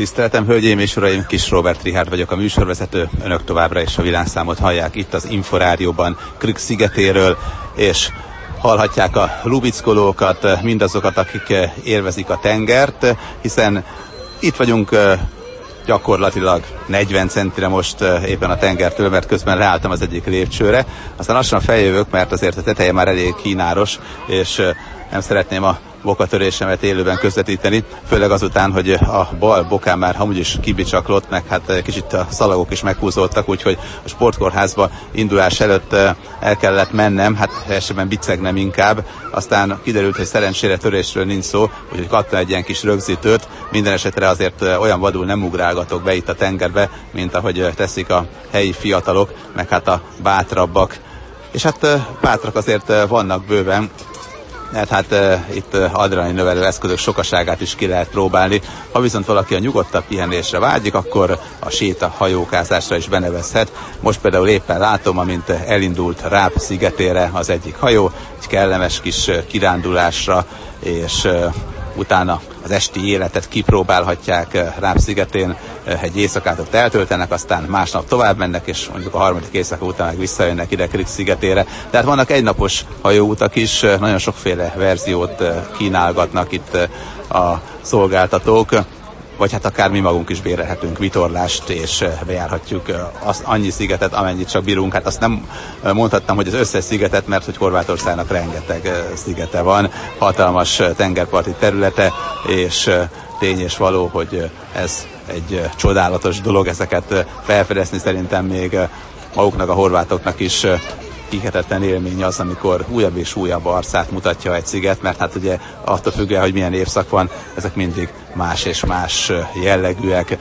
Tiszteltem, hölgyeim és uraim, Kis Róbert Richárd vagyok, a műsorvezető. Önök továbbra is a világszámot hallják itt az Inforádióban Krk szigetéről, és hallhatják a lubickolókat, mindazokat, akik élvezik a tengert, hiszen itt vagyunk gyakorlatilag 40 centire most éppen a tengertől, mert közben leálltam az egyik lépcsőre. Aztán lassan feljövök, mert azért a teteje már elég kínáros, és nem szeretném a bokatörésemet élőben közvetíteni, főleg azután, hogy a bal bokám már amúgy is kibicsaklott, meg hát kicsit a szalagok is meghúzódtak, úgyhogy a sportkórházba indulás előtt el kellett mennem, hát elsőben bicegnem inkább, aztán kiderült, hogy szerencsére törésről nincs szó, úgyhogy kaptam egy ilyen kis rögzítőt, minden esetre azért olyan vadul nem ugrálgatok be itt a tengerbe, mint ahogy teszik a helyi fiatalok, meg hát a bátrabbak. És hát bátrak azért vannak bőven, mert hát itt adrenalin növelő eszközök sokaságát is ki lehet próbálni. Ha viszont valaki a nyugodtabb pihenésre vágyik, akkor a séta hajókázásra is benevezhet. Most például éppen látom, amint elindult Ráp szigetére az egyik hajó, egy kellemes kis kirándulásra, és utána az esti életet kipróbálhatják Ráp szigetén, egy éjszakát ott eltöltenek, aztán másnap tovább mennek, és mondjuk a harmadik éjszaka után meg visszajönnek ide Krk szigetére. Tehát vannak egynapos hajóutak is, nagyon sokféle verziót kínálgatnak itt a szolgáltatók, vagy hát akár mi magunk is bérelhetünk vitorlást, és bejárhatjuk annyi szigetet, amennyit csak bírunk. Hát azt nem mondhattam, hogy az összes szigetet, mert hogy Horvátországnak rengeteg szigete van, hatalmas tengerparti területe, és tény és való, hogy ez egy csodálatos dolog ezeket felfedezni. Szerintem még maguknak a horvátoknak is hihetetlen élmény az, amikor újabb és újabb arcát mutatja egy sziget, mert hát ugye attól függően, hogy milyen évszak van, ezek mindig más és más jellegűek.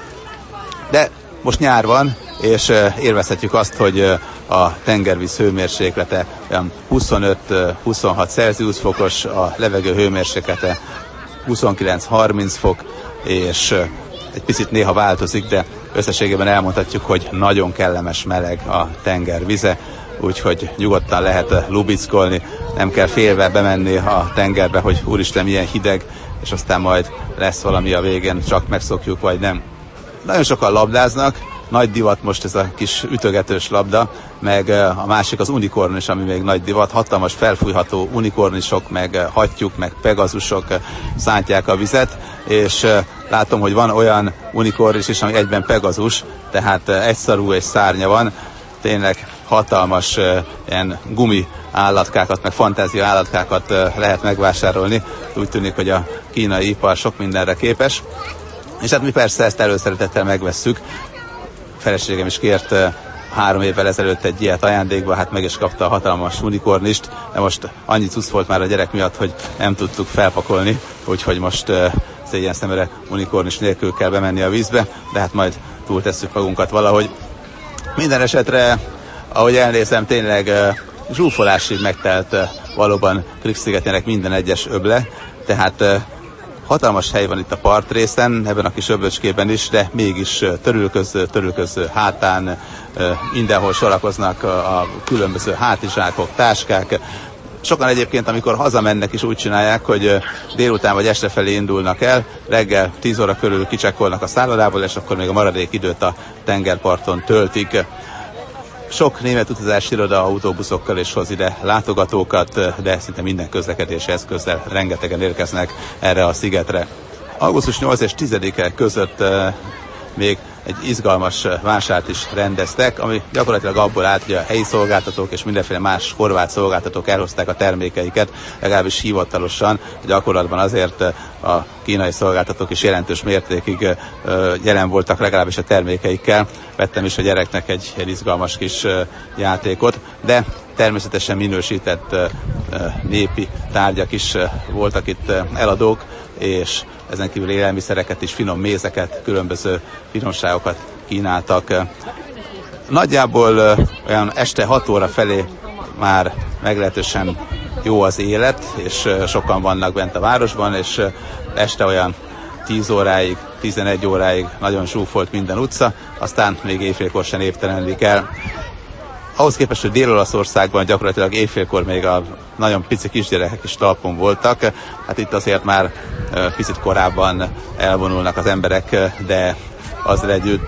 De most nyár van, és élvezhetjük azt, hogy a tengervíz hőmérséklete 25-26 Celsius fokos, a levegő hőmérséklete 29-30 fok, és egy picit néha változik, de összességében elmondhatjuk, hogy nagyon kellemes meleg a tenger vize, úgyhogy nyugodtan lehet lubickolni, nem kell félve bemenni a tengerbe, hogy úristen milyen hideg, és aztán majd lesz valami a végén, csak megszokjuk, vagy nem. Nagyon sokan labdáznak, nagy divat most ez a kis ütögetős labda, meg a másik az unikornis, ami még nagy divat, hatalmas felfújható unikornisok, meg hattyúk, meg pegazusok szántják a vizet, és látom, hogy van olyan unikornis is, ami egyben pegazus, tehát egyszarú és szárnya van, tényleg hatalmas ilyen gumi állatkákat, meg fantázia állatkákat lehet megvásárolni. Úgy tűnik, hogy a kínai ipar sok mindenre képes. És hát mi persze ezt előszeretettel megvesszük. Feleségem is kért 3 évvel ezelőtt egy ilyet ajándékba, hát meg is kapta a hatalmas unikornist, de most annyi cucc volt már a gyerek miatt, hogy nem tudtuk felpakolni, úgyhogy most szégyen szemre unikornis nélkül kell bemenni a vízbe, de hát majd túltesszük magunkat valahogy. Minden esetre, ahogy elnézem, tényleg zsúfolásig megtelt valóban Krk szigetének minden egyes öble, tehát hatalmas hely van itt a partrészen, ebben a kis öblöcskében is, de mégis törülköző hátán, mindenhol sorakoznak a különböző hátizsákok, táskák. Sokan egyébként, amikor hazamennek is úgy csinálják, hogy délután vagy este felé indulnak el, reggel 10 óra körül kicsekkolnak a szállodából, és akkor még a maradék időt a tengerparton töltik. Sok német utazási iroda autóbuszokkal is hoz ide látogatókat, de szinte minden közlekedési eszközzel rengetegen érkeznek erre a szigetre. Augusztus 8 és 10-e között még egy izgalmas vásárt is rendeztek, ami gyakorlatilag abból állt, hogy a helyi szolgáltatók és mindenféle más horvát szolgáltatók elhozták a termékeiket, legalábbis hivatalosan, gyakorlatban azért a kínai szolgáltatók is jelentős mértékig jelen voltak legalábbis a termékeikkel. Vettem is a gyereknek egy izgalmas kis játékot, de természetesen minősített népi tárgyak is voltak itt eladók, és ezen kívül élelmiszereket is, finom mézeket, különböző finomságokat kínáltak. Nagyjából olyan este 6 óra felé már meglehetősen jó az élet, és sokan vannak bent a városban, és este olyan 10 óráig, 11 óráig nagyon zsúfolt minden utca, aztán még éjfélkor sem néptelenedik el. Ahhoz képest, hogy Dél-Olaszországban gyakorlatilag éjfélkor még a nagyon pici kisgyerekek is talpon voltak, hát itt azért már picit korábban elvonulnak az emberek, de azzal együtt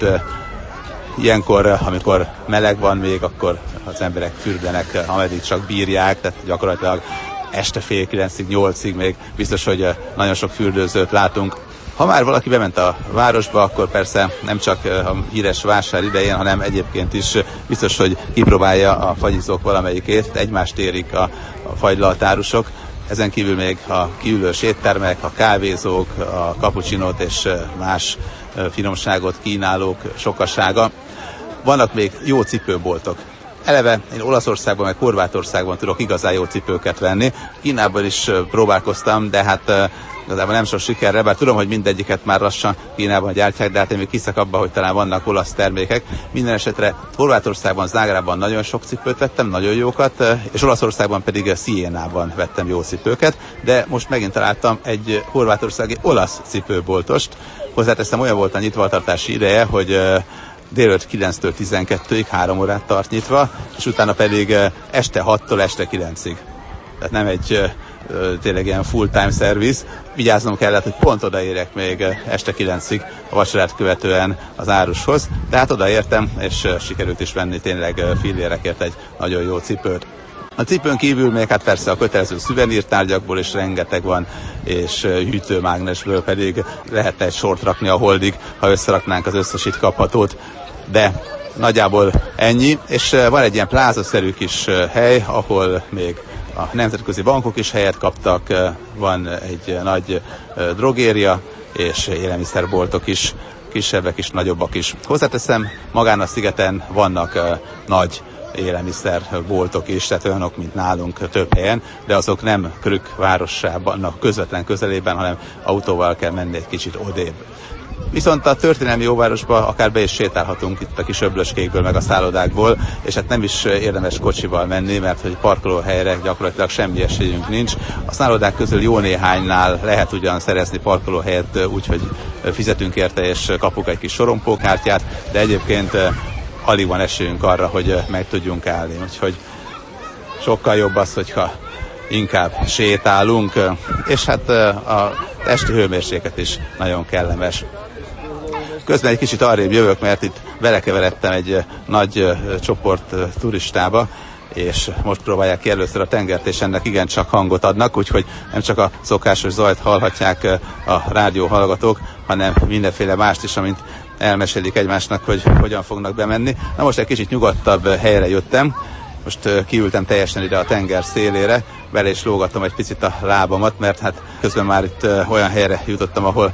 ilyenkor, amikor meleg van még, akkor az emberek fürdenek, ameddig csak bírják, tehát gyakorlatilag este 8:30, 8-ig még biztos, hogy nagyon sok fürdőzőt látunk. Ha már valaki bement a városba, akkor persze nem csak a híres vásár idején, hanem egyébként is biztos, hogy kipróbálja a fagyizók valamelyikét, egymást érik a fagylaltárusok. Ezen kívül még a kiülős éttermek, a kávézók, a kapucsinót és más finomságot kínálók sokasága. Vannak még jó cipőboltok. Eleve én Olaszországban, meg Horvátországban tudok igazán jó cipőket venni. Kínában is próbálkoztam, de hát igazából nem sok sikerre, bár tudom, hogy mindegyiket már lassan Kínában gyártják, de hát én még hiszek abba, hogy talán vannak olasz termékek. Minden esetre Horvátországban, Zágrában nagyon sok cipőt vettem, nagyon jókat, és Olaszországban pedig Sienában vettem jó cipőket, de most megint találtam egy horvátországi olasz cipőboltost. Hozzáteszem, olyan volt a nyitvatartási ideje, hogy délelőtt 9-től 12-ig 3 órát tart nyitva, és utána pedig este 6-tól este 9-ig. Tehát nem egy tényleg ilyen full-time service. Vigyáznom kellett, hogy pont odaérek még este 9-ig a vacsorát követően az árushoz, de hát odaértem, és sikerült is venni tényleg fillérekért egy nagyon jó cipőt. A cipőn kívül még hát persze a kötelező szuvenírtárgyakból is rengeteg van, és hűtőmágnesből pedig lehetne egy sort rakni a holdig, ha összeraknánk az összes itt kaphatót, de nagyjából ennyi, és van egy ilyen plázaszerű kis hely, ahol még a nemzetközi bankok is helyet kaptak, van egy nagy drogéria, és élelmiszerboltok is, kisebbek is, nagyobbak is. Hozzáteszem, magán a szigeten vannak nagy élelmiszerboltok is, tehát olyanok, mint nálunk több helyen, de azok nem Krük városában, a közvetlen közelében, hanem autóval kell menni egy kicsit odébb. Viszont a történelmi jóvárosba akár be is sétálhatunk itt a kis öblöskékből, meg a szállodákból, és hát nem is érdemes kocsival menni, mert hogy parkolóhelyre gyakorlatilag semmi esélyünk nincs. A szállodák közül jó néhánynál lehet ugyan szerezni parkolóhelyet, úgyhogy fizetünk érte és kapunk egy kis sorompókártyát, de egyébként alig van esélyünk arra, hogy meg tudjunk állni. Úgyhogy sokkal jobb az, hogyha inkább sétálunk, és hát a esti hőmérséklet is nagyon kellemes. Közben egy kicsit arrébb jövök, mert itt belekeveredtem egy nagy csoport turistába, és most próbálják ki először a tengert, és ennek igencsak hangot adnak, úgyhogy nem csak a szokásos zajt hallhatják a rádió hallgatók, hanem mindenféle mást is, amint elmesélik egymásnak, hogy hogyan fognak bemenni. Na most egy kicsit nyugodtabb helyre jöttem, most kiültem teljesen ide a tenger szélére, bele is lógattam egy picit a lábamat, mert hát közben már itt olyan helyre jutottam, ahol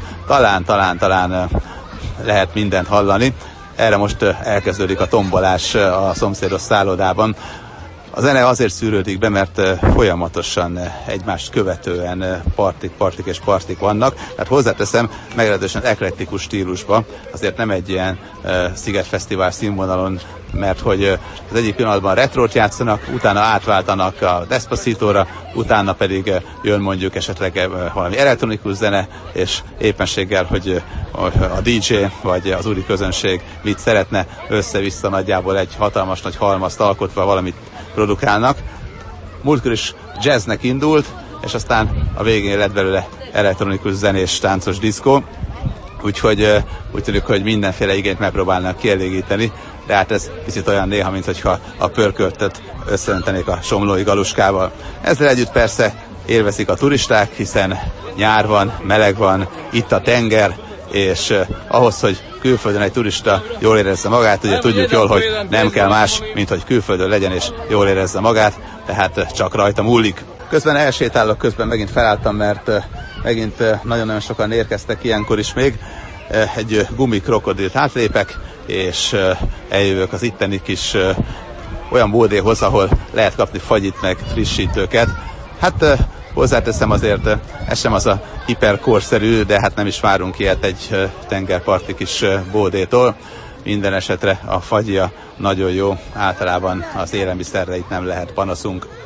talán lehet mindent hallani. Erre most elkezdődik a tombolás a szomszédos szállodában. A zene azért szűrődik be, mert folyamatosan egymást követően partik vannak. Tehát hozzáteszem, meglehetősen eklektikus stílusban, azért nem egy ilyen szigetfesztivál színvonalon, mert hogy az egyik pillanatban retrót játszanak, utána átváltanak a Despacitóra, utána pedig jön mondjuk esetleg valami elektronikus zene, és éppenséggel, hogy a DJ vagy az úri közönség mit szeretne, össze-vissza nagyjából egy hatalmas nagy halmazt alkotva valamit produkálnak. Múltkor is jazznek indult, és aztán a végén lett belőle elektronikus zenés táncos diszkó, úgyhogy úgy tűnik, hogy mindenféle igényt megpróbálnak kielégíteni, de hát ez picit olyan néha, mint hogyha a pörköltöt összeöntenék a somlói galuskával. Ezzel együtt persze élvezik a turisták, hiszen nyár van, meleg van, itt a tenger, és ahhoz, hogy külföldön egy turista jól érezze magát, ugye tudjuk jól, hogy nem kell más, mint hogy külföldön legyen és jól érezze magát, tehát csak rajta múlik. Közben elsétálok, közben megint felálltam, mert megint nagyon-nagyon sokan érkeztek ilyenkor is még. Egy gumikrokodilt átlépek, és eljövök az itteni kis olyan bódéhoz, ahol lehet kapni fagyit meg frissítőket. Hát hozzáteszem azért, ez sem az a hiperkorszerű, de hát nem is várunk ilyet egy tengerparti kis bódétól. Minden esetre a fagyja nagyon jó, általában az élelmiszerre itt nem lehet panaszunk.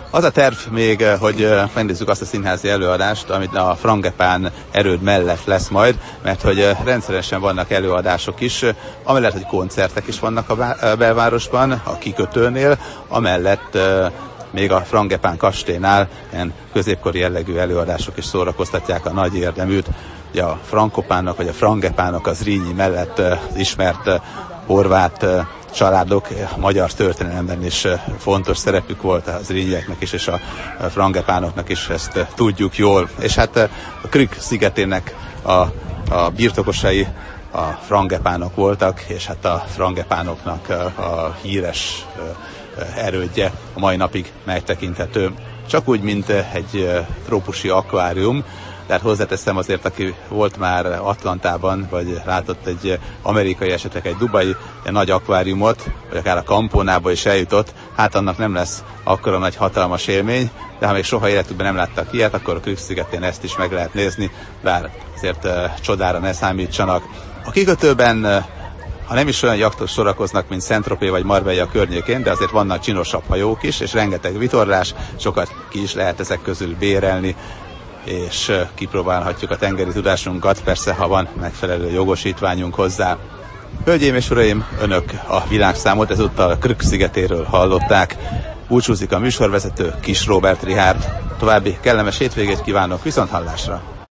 Az a terv még, hogy megnézzük azt a színházi előadást, amit a Frangepán erőd mellett lesz majd, mert hogy rendszeresen vannak előadások is, amellett, hogy koncertek is vannak a belvárosban, a kikötőnél, amellett még a Frangepán kastélynál ilyen középkori jellegű előadások is szórakoztatják a nagy érdeműt. Ugye a Frankopánnak vagy a Frangepánok az Zrínyi mellett ismert horvát családok, a magyar történelemben is fontos szerepük volt a Zrínyieknek is, és a Frangepánoknak is, ezt tudjuk jól. És hát a Krk szigetének a birtokosai a Frangepánok voltak, és hát a Frangepánoknak a híres erődje a mai napig megtekinthető. Csak úgy, mint egy trópusi akvárium, tehát hozzáteszem azért, aki volt már Atlantában, vagy látott egy amerikai, esetleg egy dubai nagy akváriumot, vagy akár a Kampónába is eljutott, hát annak nem lesz akkora nagy hatalmas élmény, de ha még soha életükben nem láttak ilyet, akkor a Krk szigetén ezt is meg lehet nézni, bár azért csodára ne számítsanak. A kikötőben, ha nem is olyan jachtok sorakoznak, mint Saint-Tropez vagy Marbella környékén, de azért vannak csinosabb hajók is, és rengeteg vitorlás, sokat ki is lehet ezek közül bérelni, és kipróbálhatjuk a tengeri tudásunkat, persze, ha van megfelelő jogosítványunk hozzá. Hölgyeim és uraim, önök a világszámot ezúttal a Krk szigetéről hallották. Búcsúzik a műsorvezető, Kis Róbert Richárd. További kellemes hétvégét kívánok, viszonthallásra!